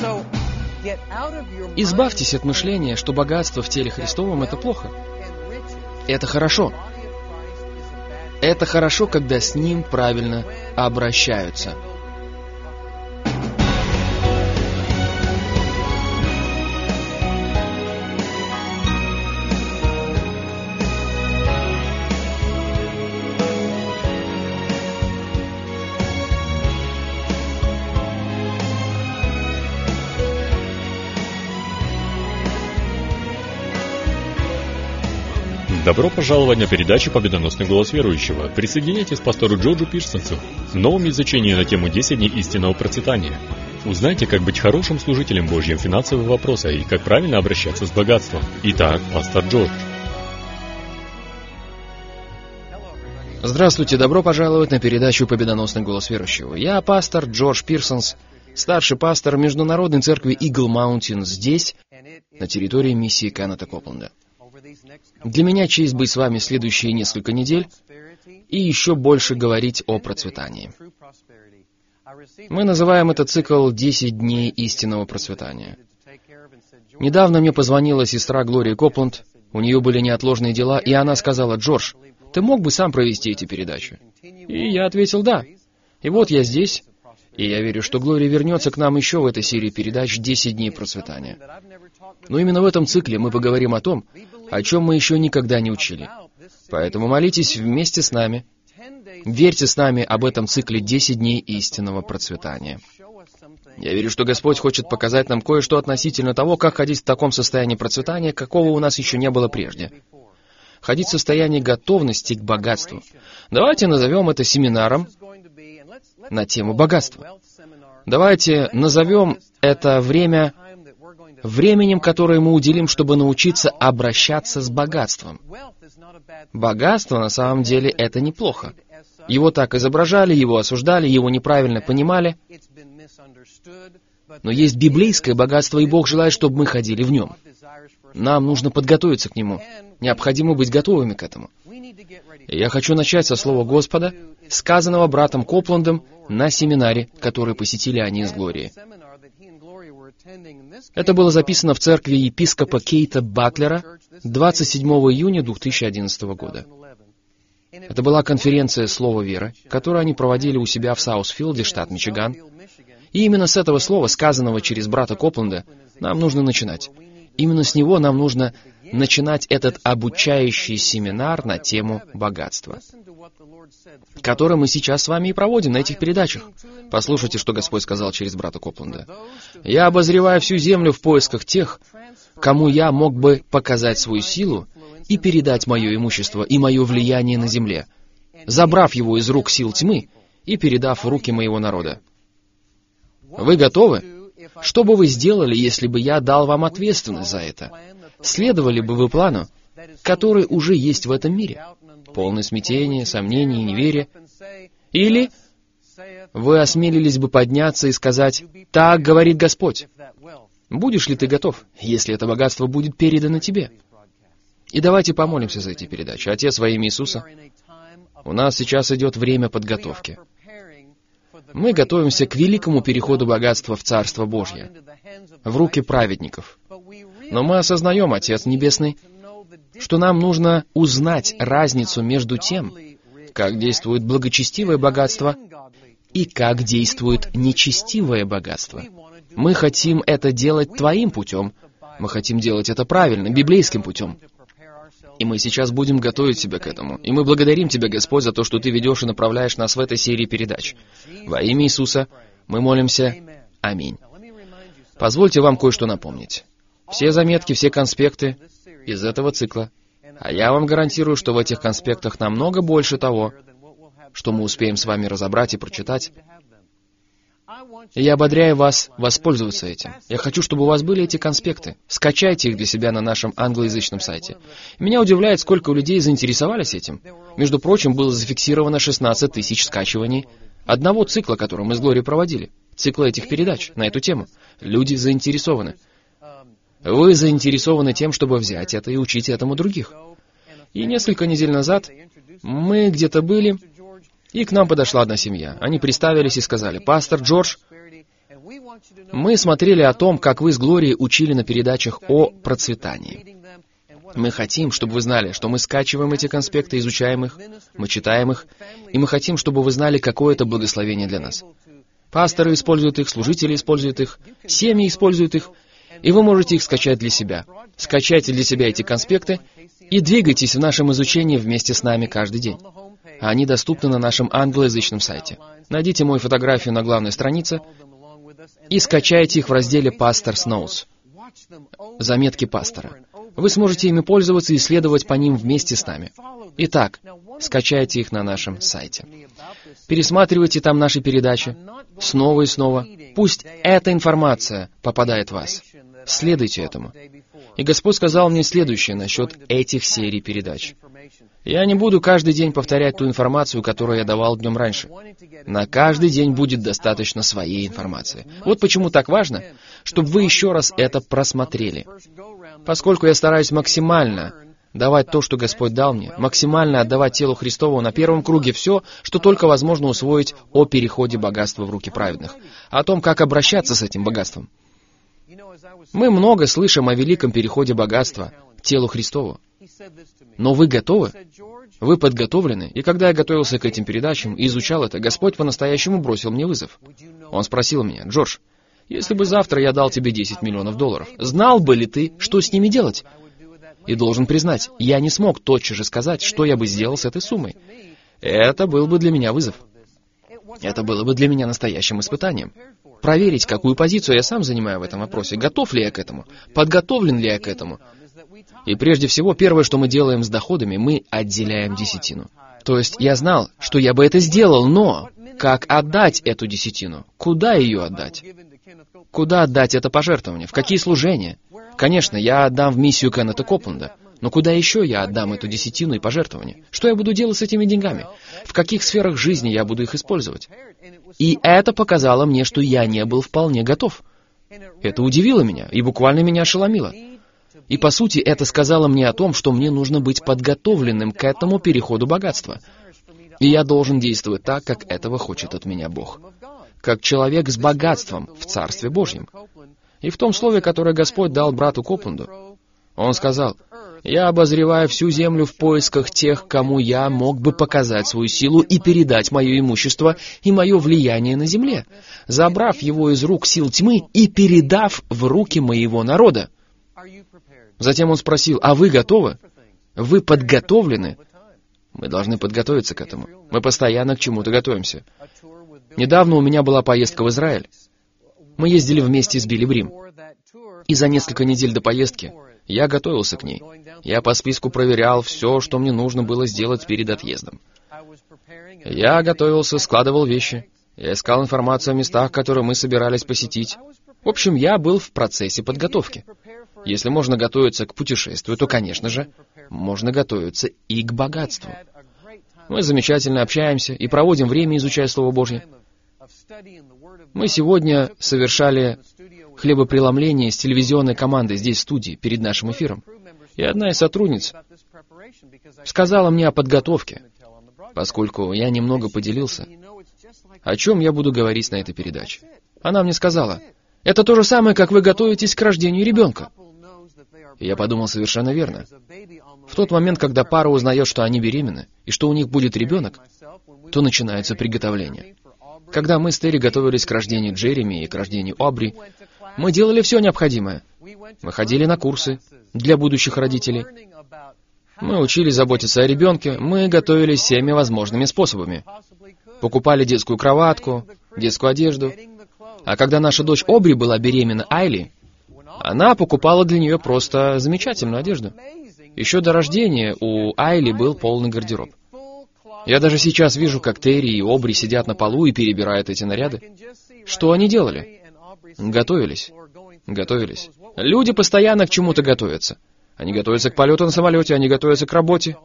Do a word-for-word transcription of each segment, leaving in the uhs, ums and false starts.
Избавьтесь от мышления, что богатство в теле Христовом — это плохо. Это хорошо. Это хорошо, когда с ним правильно обращаются. Добро пожаловать на передачу «Победоносный голос верующего». Присоединяйтесь к пастору Джорджу Пирсонсу в новом изучении на тему десять дней истинного процветания. Узнайте, как быть хорошим служителем Божьим финансового вопроса и как правильно обращаться с богатством. Итак, пастор Джордж. Здравствуйте, добро пожаловать на передачу «Победоносный голос верующего». Я пастор Джордж Пирсонс, старший пастор Международной церкви Eagle Mountain здесь, на территории миссии Кеннета Копленда. Для меня честь быть с вами следующие несколько недель и еще больше говорить о процветании. Мы называем этот цикл «десять дней истинного процветания». Недавно мне позвонила сестра Глория Копленд, у нее были неотложные дела, и она сказала: «Джордж, ты мог бы сам провести эти передачи?» И я ответил «да». И вот я здесь, и я верю, что Глория вернется к нам еще в этой серии передач «десять дней процветания». Но именно в этом цикле мы поговорим о том, о чем мы еще никогда не учили. Поэтому молитесь вместе с нами, верьте с нами об этом цикле десять дней истинного процветания. Я верю, что Господь хочет показать нам кое-что относительно того, как ходить в таком состоянии процветания, какого у нас еще не было прежде. Ходить в состоянии готовности к богатству. Давайте назовем это семинаром на тему богатства. Давайте назовем это время временем, которое мы уделим, чтобы научиться обращаться с богатством. Богатство, на самом деле, это неплохо. Его так изображали, его осуждали, его неправильно понимали. Но есть библейское богатство, и Бог желает, чтобы мы ходили в нем. Нам нужно подготовиться к нему. Необходимо быть готовыми к этому. И я хочу начать со слова Господа, сказанного братом Коплендом на семинаре, который посетили они с Глорией. Это было записано в церкви епископа Кейта Батлера двадцать седьмого июня две тысячи одиннадцатого года. Это была конференция «Слово веры», которую они проводили у себя в Саусфилде, штат Мичиган. И именно с этого слова, сказанного через брата Копленда, нам нужно начинать. Именно с него нам нужно начинать этот обучающий семинар на тему богатства, который мы сейчас с вами и проводим на этих передачах. Послушайте, что Господь сказал через брата Копленда. «Я обозреваю всю землю в поисках тех, кому я мог бы показать свою силу и передать мое имущество и мое влияние на земле, забрав его из рук сил тьмы и передав в руки моего народа». Вы готовы? Что бы вы сделали, если бы я дал вам ответственность за это? Следовали бы вы плану, который уже есть в этом мире? Полное смятение, сомнение и неверие? Или вы осмелились бы подняться и сказать: «Так говорит Господь». Будешь ли ты готов, если это богатство будет передано тебе? И давайте помолимся за эти передачи. Отец, во имя Иисуса, у нас сейчас идет время подготовки. Мы готовимся к великому переходу богатства в Царство Божье, в руки праведников. Но мы осознаем, Отец Небесный, что нам нужно узнать разницу между тем, как действует благочестивое богатство и как действует нечестивое богатство. Мы хотим это делать Твоим путем. Мы хотим делать это правильно, библейским путем. И мы сейчас будем готовить себя к этому. И мы благодарим Тебя, Господь, за то, что Ты ведешь и направляешь нас в этой серии передач. Во имя Иисуса мы молимся. Аминь. Позвольте вам кое-что напомнить. Все заметки, все конспекты из этого цикла. А я вам гарантирую, что в этих конспектах намного больше того, что мы успеем с вами разобрать и прочитать. И я ободряю вас воспользоваться этим. Я хочу, чтобы у вас были эти конспекты. Скачайте их для себя на нашем англоязычном сайте. Меня удивляет, сколько у людей заинтересовались этим. Между прочим, было зафиксировано шестнадцать тысяч скачиваний одного цикла, который мы с Глорией проводили. Цикла этих передач на эту тему. Люди заинтересованы. Вы заинтересованы тем, чтобы взять это и учить этому других. И несколько недель назад мы где-то были, и к нам подошла одна семья. Они представились и сказали: «Пастор Джордж, Мы смотрели о том, как вы с Глорией учили на передачах о процветании. Мы хотим, чтобы вы знали, что мы скачиваем эти конспекты, изучаем их, мы читаем их, и мы хотим, чтобы вы знали, какое это благословение для нас. Пасторы используют их, служители используют их, семьи используют их, и вы можете их скачать для себя. Скачайте для себя эти конспекты и двигайтесь в нашем изучении вместе с нами каждый день. Они доступны на нашем англоязычном сайте. Найдите мою фотографию на главной странице и скачайте их в разделе «Pastor's Notes» — «Заметки пастора». Вы сможете ими пользоваться и исследовать по ним вместе с нами. Итак, скачайте их на нашем сайте. Пересматривайте там наши передачи снова и снова. Пусть эта информация попадает в вас. Следуйте этому. И Господь сказал мне следующее насчет этих серий передач. Я не буду каждый день повторять ту информацию, которую я давал днем раньше. На каждый день будет достаточно своей информации. Вот почему так важно, чтобы вы еще раз это просмотрели. Поскольку я стараюсь максимально давать то, что Господь дал мне, максимально отдавать телу Христову на первом круге все, что только возможно усвоить о переходе богатства в руки праведных, о том, как обращаться с этим богатством. Мы много слышим о великом переходе богатства к телу Христову. Но вы готовы? Вы подготовлены? И когда я готовился к этим передачам и изучал это, Господь по-настоящему бросил мне вызов. Он спросил меня: «Джордж, если бы завтра я дал тебе десять миллионов долларов, знал бы ли ты, что с ними делать?» И должен признать, я не смог тотчас же сказать, что я бы сделал с этой суммой. Это был бы для меня вызов. Это было бы для меня настоящим испытанием. Проверить, какую позицию я сам занимаю в этом вопросе, готов ли я к этому, подготовлен ли я к этому. И прежде всего, первое, что мы делаем с доходами, мы отделяем десятину. То есть я знал, что я бы это сделал, но как отдать эту десятину? Куда ее отдать? Куда отдать это пожертвование? В какие служения? Конечно, я отдам в миссию Кеннета Копленда, но куда еще я отдам эту десятину и пожертвование? Что я буду делать с этими деньгами? В каких сферах жизни я буду их использовать? И это показало мне, что я не был вполне готов. Это удивило меня и буквально меня ошеломило. И, по сути, это сказало мне о том, что мне нужно быть подготовленным к этому переходу богатства. И я должен действовать так, как этого хочет от меня Бог. Как человек с богатством в Царстве Божьем. И в том слове, которое Господь дал брату Копленду, Он сказал: «Я обозреваю всю землю в поисках тех, кому я мог бы показать свою силу и передать мое имущество и мое влияние на земле, забрав его из рук сил тьмы и передав в руки моего народа». Затем он спросил: «А вы готовы? Вы подготовлены?» Мы должны подготовиться к этому. Мы постоянно к чему-то готовимся. Недавно у меня была поездка в Израиль. Мы ездили вместе с Билли Брим. И за несколько недель до поездки я готовился к ней. Я по списку проверял все, что мне нужно было сделать перед отъездом. Я готовился, складывал вещи. Я искал информацию о местах, которые мы собирались посетить. В общем, я был в процессе подготовки. Если можно готовиться к путешествию, то, конечно же, можно готовиться и к богатству. Мы замечательно общаемся и проводим время, изучая Слово Божье. Мы сегодня совершали хлебопреломление с телевизионной командой здесь, в студии, перед нашим эфиром. И одна из сотрудниц сказала мне о подготовке, поскольку я немного поделился, о чем я буду говорить на этой передаче. Она мне сказала: «Это то же самое, как вы готовитесь к рождению ребенка». И я подумал, совершенно верно. В тот момент, когда пара узнает, что они беременны, и что у них будет ребенок, то начинается приготовление. Когда мы с Терри готовились к рождению Джереми и к рождению Обри, мы делали все необходимое. Мы ходили на курсы для будущих родителей. Мы учились заботиться о ребенке, мы готовились всеми возможными способами. Покупали детскую кроватку, детскую одежду. А когда наша дочь Обри была беременна Айли, она покупала для нее просто замечательную одежду. Еще до рождения у Айли был полный гардероб. Я даже сейчас вижу, как Терри и Обри сидят на полу и перебирают эти наряды. Что они делали? Готовились. Готовились. Люди постоянно к чему-то готовятся. Они готовятся к полету на самолете, они готовятся к работе.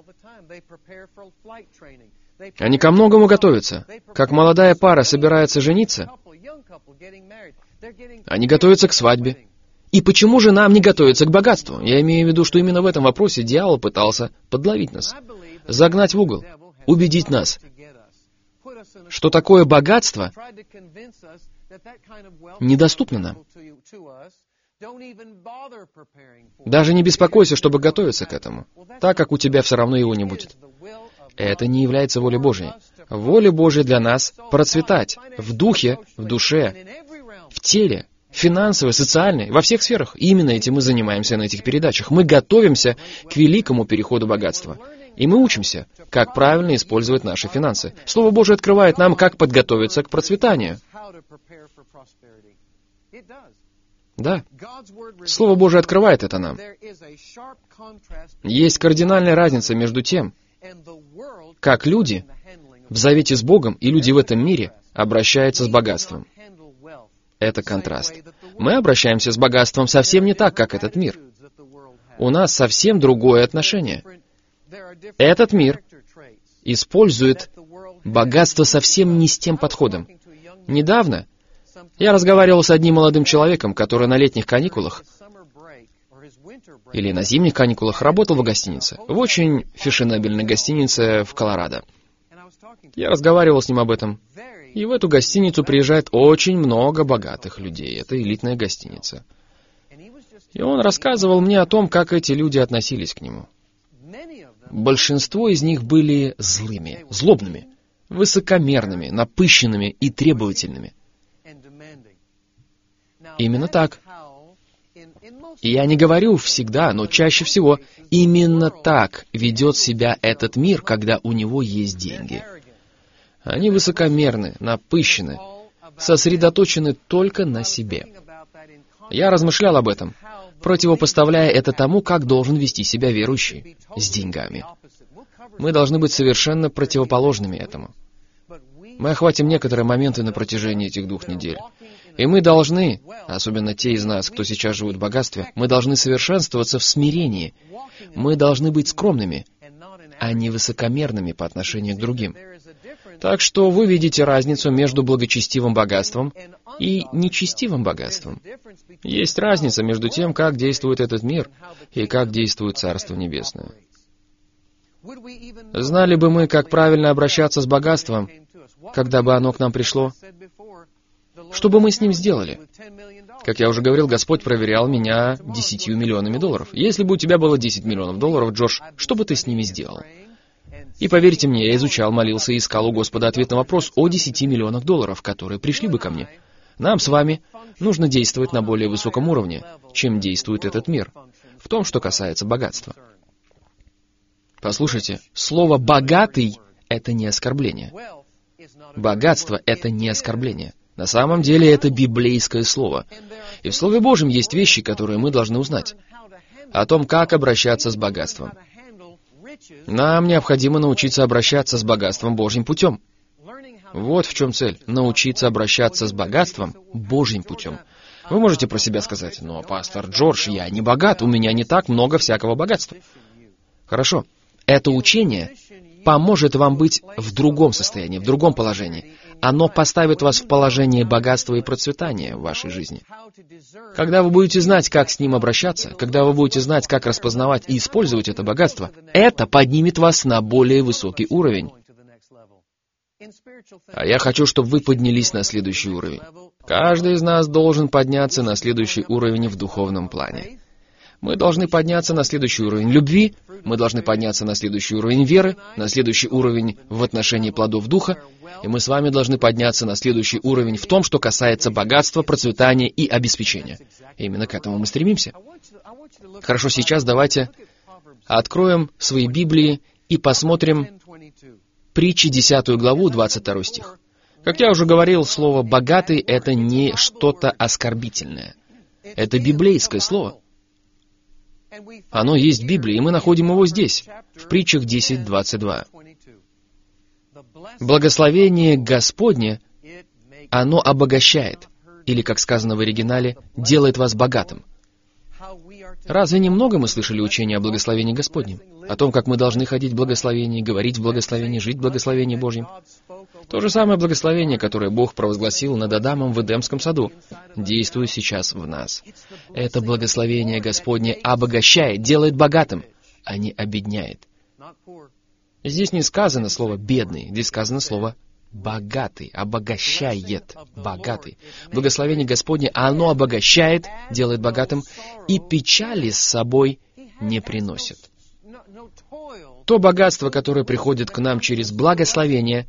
Они ко многому готовятся. Как молодая пара собирается жениться, они готовятся к свадьбе. И почему же нам не готовиться к богатству? Я имею в виду, что именно в этом вопросе дьявол пытался подловить нас, загнать в угол, убедить нас, что такое богатство недоступно нам. Даже не беспокойся, чтобы готовиться к этому, так как у тебя все равно его не будет. Это не является волей Божьей. Воля Божья для нас — процветать в духе, в душе, в теле, финансовой, социальной, во всех сферах. И именно этим мы занимаемся на этих передачах. Мы готовимся к великому переходу богатства. И мы учимся, как правильно использовать наши финансы. Слово Божье открывает нам, как подготовиться к процветанию. Да. Слово Божье открывает это нам. Есть кардинальная разница между тем, как люди в завете с Богом и люди в этом мире обращаются с богатством. Это контраст. Мы обращаемся с богатством совсем не так, как этот мир. У нас совсем другое отношение. Этот мир использует богатство совсем не с тем подходом. Недавно я разговаривал с одним молодым человеком, который на летних каникулах или на зимних каникулах работал в гостинице, в очень фешенебельной гостинице в Колорадо. Я разговаривал с ним об этом. И в эту гостиницу приезжает очень много богатых людей. Это элитная гостиница. И он рассказывал мне о том, как эти люди относились к нему. Большинство из них были злыми, злобными, высокомерными, напыщенными и требовательными. Именно так. И я не говорю всегда, но чаще всего именно так ведет себя этот мир, когда у него есть деньги. Они высокомерны, напыщены, сосредоточены только на себе. Я размышлял об этом, противопоставляя это тому, как должен вести себя верующий с деньгами. Мы должны быть совершенно противоположными этому. Мы охватим некоторые моменты на протяжении этих двух недель. И мы должны, особенно те из нас, кто сейчас живут в богатстве, мы должны совершенствоваться в смирении. Мы должны быть скромными, а не высокомерными по отношению к другим. Так что вы видите разницу между благочестивым богатством и нечестивым богатством. Есть разница между тем, как действует этот мир и как действует Царство Небесное. Знали бы мы, как правильно обращаться с богатством, когда бы оно к нам пришло? Что бы мы с ним сделали? Как я уже говорил, Господь проверял меня десятью миллионами долларов. Если бы у тебя было десять миллионов долларов, Джош, что бы ты с ними сделал? И поверьте мне, я изучал, молился и искал у Господа ответ на вопрос о десяти миллионах долларов, которые пришли бы ко мне. Нам с вами нужно действовать на более высоком уровне, чем действует этот мир, в том, что касается богатства. Послушайте, слово «богатый» — это не оскорбление. Богатство — это не оскорбление. На самом деле это библейское слово. И в Слове Божьем есть вещи, которые мы должны узнать. О том, как обращаться с богатством. Нам необходимо научиться обращаться с богатством Божьим путем. Вот в чем цель. Научиться обращаться с богатством Божьим путем. Вы можете про себя сказать: «Но, пастор Джордж, я не богат, у меня не так много всякого богатства». Хорошо. Это учение поможет вам быть в другом состоянии, в другом положении. Оно поставит вас в положение богатства и процветания в вашей жизни. Когда вы будете знать, как с ним обращаться, когда вы будете знать, как распознавать и использовать это богатство, это поднимет вас на более высокий уровень. А я хочу, чтобы вы поднялись на следующий уровень. Каждый из нас должен подняться на следующий уровень в духовном плане. Мы должны подняться на следующий уровень любви, мы должны подняться на следующий уровень веры, на следующий уровень в отношении плодов Духа, и мы с вами должны подняться на следующий уровень в том, что касается богатства, процветания и обеспечения. Именно к этому мы стремимся. Хорошо, сейчас давайте откроем свои Библии и посмотрим Притчи десятую главу, двадцать второй стих. Как я уже говорил, слово «богатый» — это не что-то оскорбительное. Это библейское слово. Оно есть в Библии, и мы находим его здесь, в Притчах десять, двадцать два. Благословение Господне, оно обогащает, или, как сказано в оригинале, делает вас богатым. Разве немного мы слышали учения о благословении Господнем? О том, как мы должны ходить в благословении, говорить в благословении, жить в благословении Божьем? То же самое благословение, которое Бог провозгласил над Адамом в Эдемском саду, действует сейчас в нас. Это благословение Господне обогащает, делает богатым, а не обедняет. Здесь не сказано слово «бедный», здесь сказано слово богатый, обогащает, богатый. Благословение Господне, оно обогащает, делает богатым, и печали с собой не приносит. То богатство, которое приходит к нам через благословение,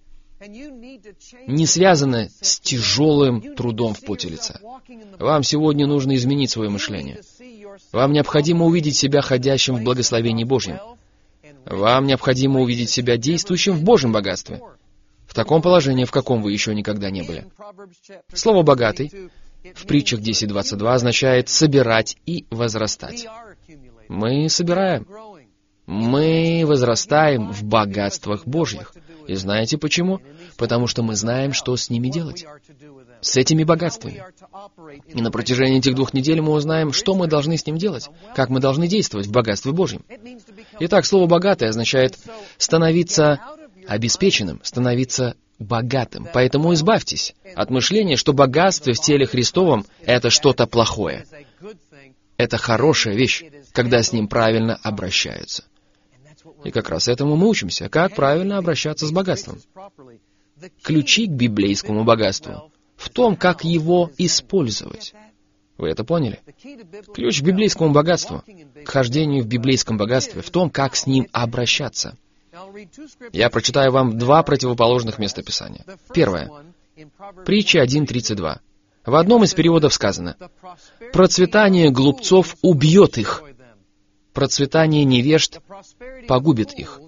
не связано с тяжелым трудом в поте лица. Вам сегодня нужно изменить свое мышление. Вам необходимо увидеть себя ходящим в благословении Божьем. Вам необходимо увидеть себя действующим в Божьем богатстве, в таком положении, в каком вы еще никогда не были. Слово «богатый» в притчах десять двадцать два означает «собирать и возрастать». Мы собираем. Мы возрастаем в богатствах Божьих. И знаете почему? Потому что мы знаем, что с ними делать. С этими богатствами. И на протяжении этих двух недель мы узнаем, что мы должны с ним делать, как мы должны действовать в богатстве Божьем. Итак, слово «богатый» означает становиться обеспеченным, становиться богатым. Поэтому избавьтесь от мышления, что богатство в теле Христовом — это что-то плохое. Это хорошая вещь, когда с ним правильно обращаются. И как раз этому мы учимся, как правильно обращаться с богатством. Ключи к библейскому богатству в том, как его использовать. Вы это поняли? Ключ к библейскому богатству, к хождению в библейском богатстве, в том, как с ним обращаться. Я прочитаю вам два противоположных местописания. Первое. Притча один тридцать два. В одном из переводов сказано: «Процветание глупцов убьет их, процветание невежд погубит их».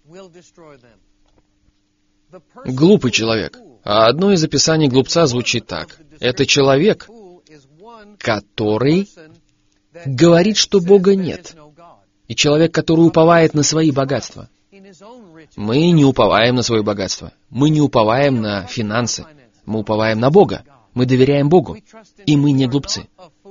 Глупый человек. А одно из описаний глупца звучит так. Это человек, который говорит, что Бога нет. И человек, который уповает на свои богатства. Мы не уповаем на свое богатство. Мы не уповаем на финансы. Мы уповаем на Бога. Мы доверяем Богу. И мы не глупцы.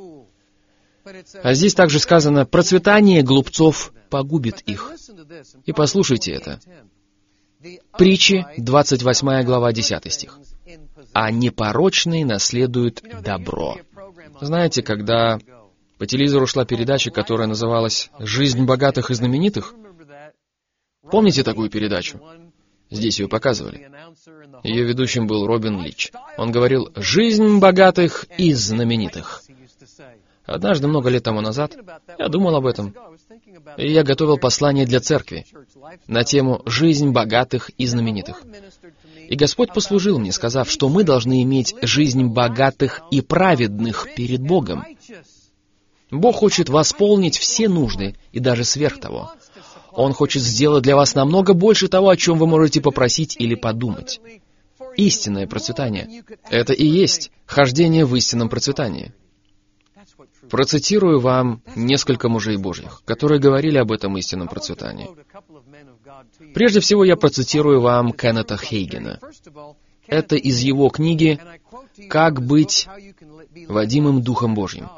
А здесь также сказано: «Процветание глупцов погубит их». И послушайте это. Притчи, двадцать восьмая глава, десятый стих. «А непорочные наследуют добро». Знаете, когда по телевизору шла передача, которая называлась «Жизнь богатых и знаменитых», помните такую передачу? Здесь ее показывали. Ее ведущим был Робин Лич. Он говорил: «Жизнь богатых и знаменитых». Однажды, много лет тому назад, я думал об этом, и я готовил послание для церкви на тему «Жизнь богатых и знаменитых». И Господь послужил мне, сказав, что мы должны иметь жизнь богатых и праведных перед Богом. Бог хочет восполнить все нужды, и даже сверх того. Он хочет сделать для вас намного больше того, о чем вы можете попросить или подумать. Истинное процветание — это и есть хождение в истинном процветании. Процитирую вам несколько мужей Божьих, которые говорили об этом истинном процветании. Прежде всего, я процитирую вам Кеннета Хейгена. Это из его книги «Как быть водимым Духом Божьим»,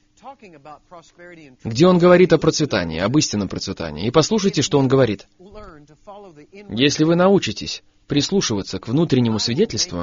где он говорит о процветании, об истинном процветании. И послушайте, что он говорит. «Если вы научитесь прислушиваться к внутреннему свидетельству,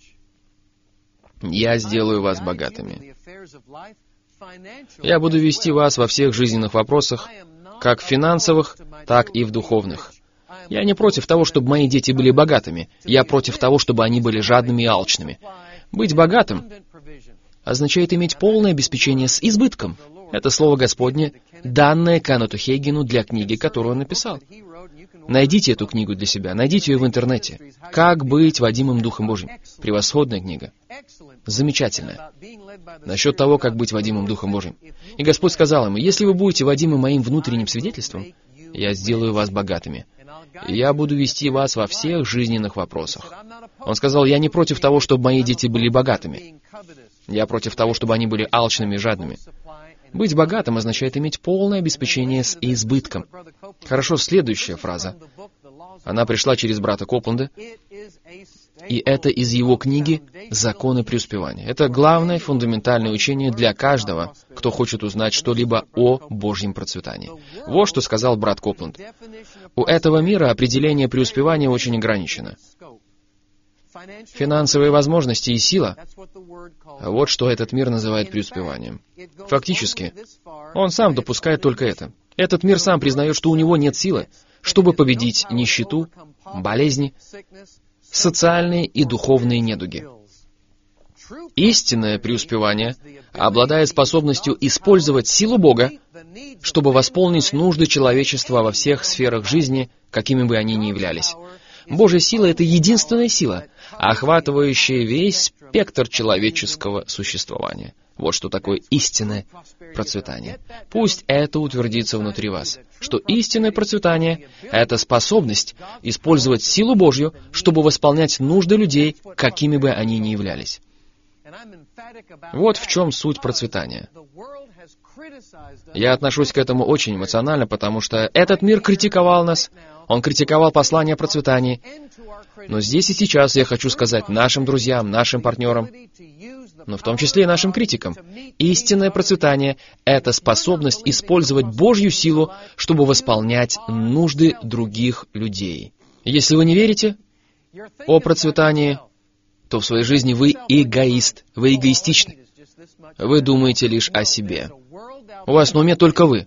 я сделаю вас богатыми. Я буду вести вас во всех жизненных вопросах, как в финансовых, так и в духовных. Я не против того, чтобы мои дети были богатыми. Я против того, чтобы они были жадными и алчными. Быть богатым означает иметь полное обеспечение с избытком. Это слово Господне, данное Кеннету Хейгену для книги, которую он написал. Найдите эту книгу для себя, найдите ее в интернете. «Как быть водимым Духом Божьим». Превосходная книга. Замечательная. Насчет того, как быть водимым Духом Божьим. И Господь сказал ему: «Если вы будете водимы моим внутренним свидетельством, я сделаю вас богатыми. И я буду вести вас во всех жизненных вопросах». Он сказал: «Я не против того, чтобы мои дети были богатыми. Я против того, чтобы они были алчными и жадными». Быть богатым означает иметь полное обеспечение с избытком. Хорошо, следующая фраза. Она пришла через брата Копленда, и это из его книги «Законы преуспевания». Это главное фундаментальное учение для каждого, кто хочет узнать что-либо о Божьем процветании. Вот что сказал брат Копленд. У этого мира определение преуспевания очень ограничено. Финансовые возможности и сила — вот что этот мир называет преуспеванием. Фактически, он сам допускает только это. Этот мир сам признает, что у него нет силы, чтобы победить нищету, болезни, социальные и духовные недуги. Истинное преуспевание обладает способностью использовать силу Бога, чтобы восполнить нужды человечества во всех сферах жизни, какими бы они ни являлись. Божья сила — это единственная сила, охватывающая весь спектр человеческого существования. Вот что такое истинное процветание. Пусть это утвердится внутри вас, что истинное процветание — это способность использовать силу Божью, чтобы восполнять нужды людей, какими бы они ни являлись. Вот в чем суть процветания. Я отношусь к этому очень эмоционально, потому что этот мир критиковал нас, он критиковал послание о процветании. Но здесь и сейчас я хочу сказать нашим друзьям, нашим партнерам, но в том числе и нашим критикам, истинное процветание — это способность использовать Божью силу, чтобы восполнять нужды других людей. Если вы не верите о процветании, то в своей жизни вы эгоист, вы эгоистичны. Вы думаете лишь о себе. У вас на уме только вы.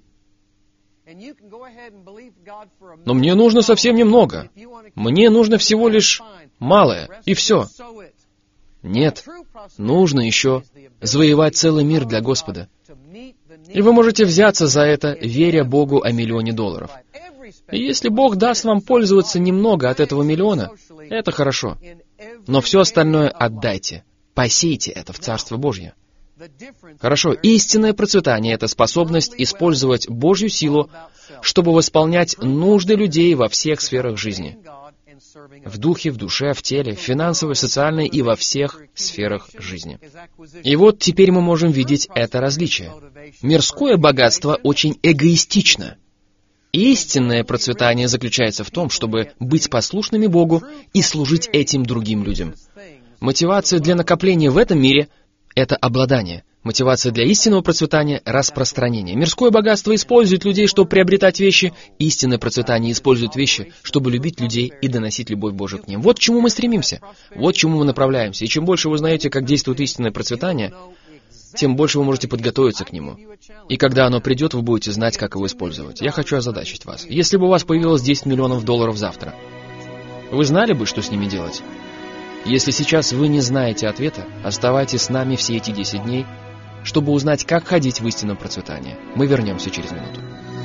Но мне нужно совсем немного. Мне нужно всего лишь малое, и все. Нет, нужно еще завоевать целый мир для Господа. И вы можете взяться за это, веря Богу о миллионе долларов. И если Бог даст вам пользоваться немного от этого миллиона, это хорошо. Но все остальное отдайте. Посейте это в Царство Божье. Хорошо, истинное процветание — это способность использовать Божью силу, чтобы восполнять нужды людей во всех сферах жизни. В духе, в душе, в теле, в финансовой, социальной и во всех сферах жизни. И вот теперь мы можем видеть это различие. Мирское богатство очень эгоистично. Истинное процветание заключается в том, чтобы быть послушными Богу и служить этим другим людям. Мотивация для накопления в этом мире — это обладание. Мотивация для истинного процветания — распространение. Мирское богатство использует людей, чтобы приобретать вещи. Истинное процветание использует вещи, чтобы любить людей и доносить любовь Божию к ним. Вот к чему мы стремимся. Вот к чему мы направляемся. И чем больше вы знаете, как действует истинное процветание, тем больше вы можете подготовиться к нему. И когда оно придет, вы будете знать, как его использовать. Я хочу озадачить вас. Если бы у вас появилось десять миллионов долларов завтра, вы знали бы, что с ними делать? Если сейчас вы не знаете ответа, оставайтесь с нами все эти десять дней, чтобы узнать, как ходить в истинном процветании. Мы вернемся через минуту.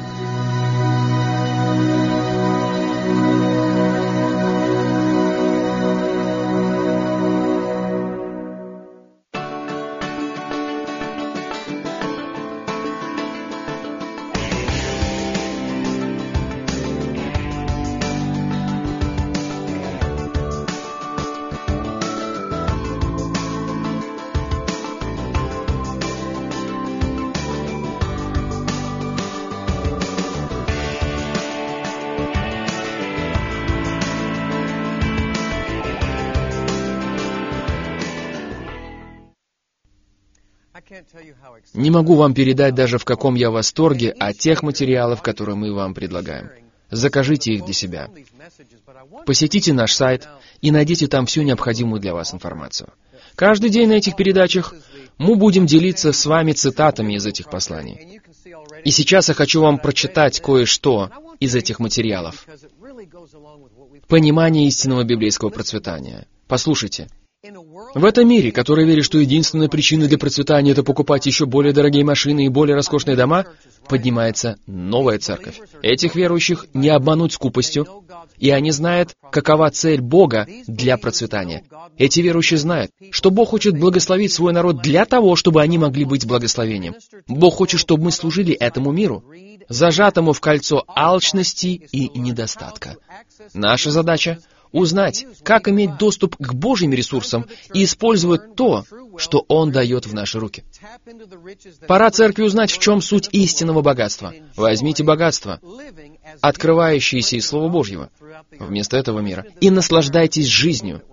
Не могу вам передать даже, в каком я восторге от тех материалов, которые мы вам предлагаем. Закажите их для себя. Посетите наш сайт и найдите там всю необходимую для вас информацию. Каждый день на этих передачах мы будем делиться с вами цитатами из этих посланий. И сейчас я хочу вам прочитать кое-что из этих материалов. Понимание истинного библейского процветания. Послушайте. В этом мире, который верит, что единственная причина для процветания — это покупать еще более дорогие машины и более роскошные дома, поднимается новая церковь. Этих верующих не обмануть скупостью, и они знают, какова цель Бога для процветания. Эти верующие знают, что Бог хочет благословить свой народ для того, чтобы они могли быть благословением. Бог хочет, чтобы мы служили этому миру, зажатому в кольцо алчности и недостатка. Наша задача — узнать, как иметь доступ к Божьим ресурсам и использовать то, что Он дает в наши руки. Пора церкви узнать, в чем суть истинного богатства. Возьмите богатство, открывающееся из Слова Божьего, вместо этого мира, и наслаждайтесь жизнью,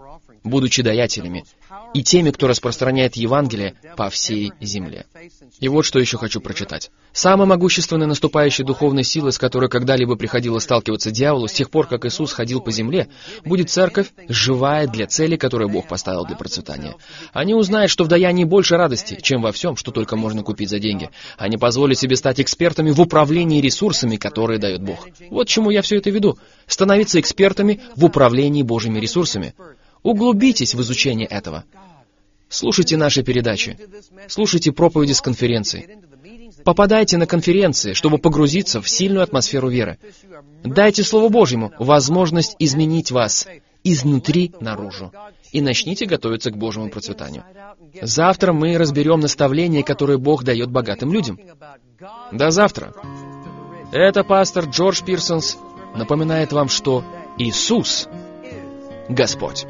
будучи даятелями, и теми, кто распространяет Евангелие по всей земле. И вот что еще хочу прочитать. Самой могущественной наступающей духовной силой, с которой когда-либо приходилось сталкиваться дьяволу, с тех пор, как Иисус ходил по земле, будет церковь, живая для цели, которую Бог поставил для процветания. Они узнают, что в даянии больше радости, чем во всем, что только можно купить за деньги. Они позволят себе стать экспертами в управлении ресурсами, которые дает Бог. Вот к чему я все это веду. Становиться экспертами в управлении Божьими ресурсами. Углубитесь в изучение этого. Слушайте наши передачи. Слушайте проповеди с конференций. Попадайте на конференции, чтобы погрузиться в сильную атмосферу веры. Дайте Слову Божьему возможность изменить вас изнутри наружу. И начните готовиться к Божьему процветанию. Завтра мы разберем наставления, которые Бог дает богатым людям. До завтра. Это пастор Джордж Пирсонс напоминает вам, что Иисус — Господь.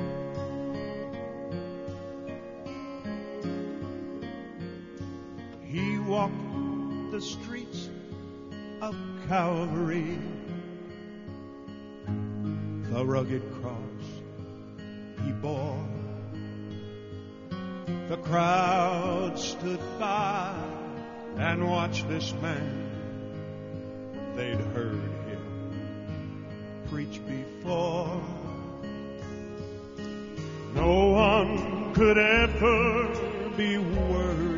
The streets of Calvary, the rugged cross he bore. The crowd stood by and watched this man. They'd heard him preach before. No one could ever be worthy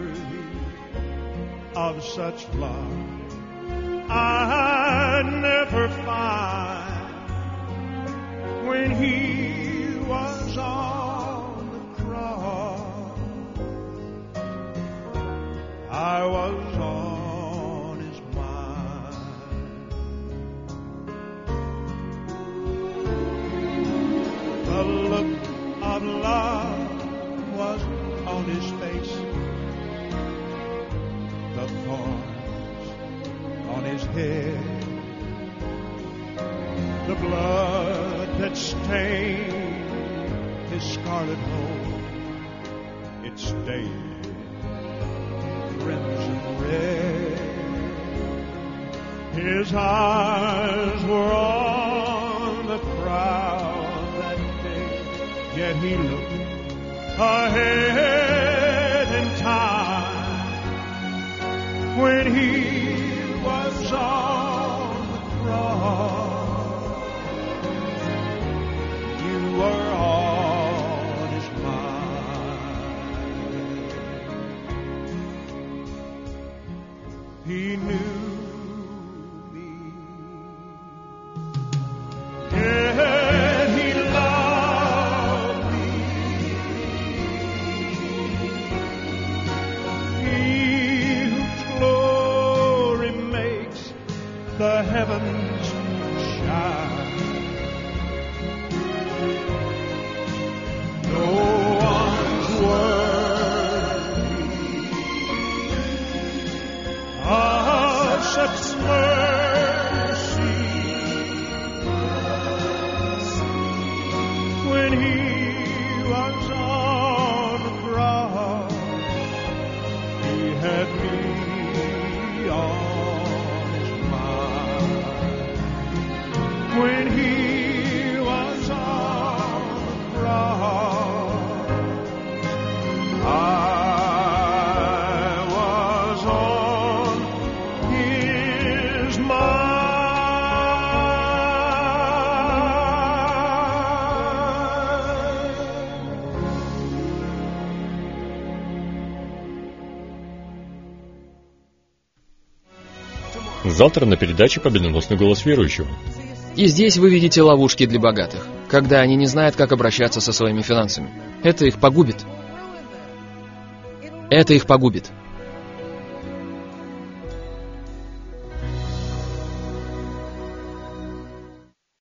of such love I'd never find. When he was on the cross, I was on his mind. The look of love was on his face, the thorns on his head, the blood that stained his scarlet robe, it stained crimson red. His eyes were on the crowd that day, yet he looked ahead in time. When he was on the cross, you were on his mind. He knew me, yet he loved me. He the heavens shine. No one's worthy of such mercy. When he was on the cross, he had me on. When he was on the cross, I was on his mind. Завтра на передаче «Победоносный голос верующего». И здесь вы видите ловушки для богатых, когда они не знают, как обращаться со своими финансами. Это их погубит. Это их погубит.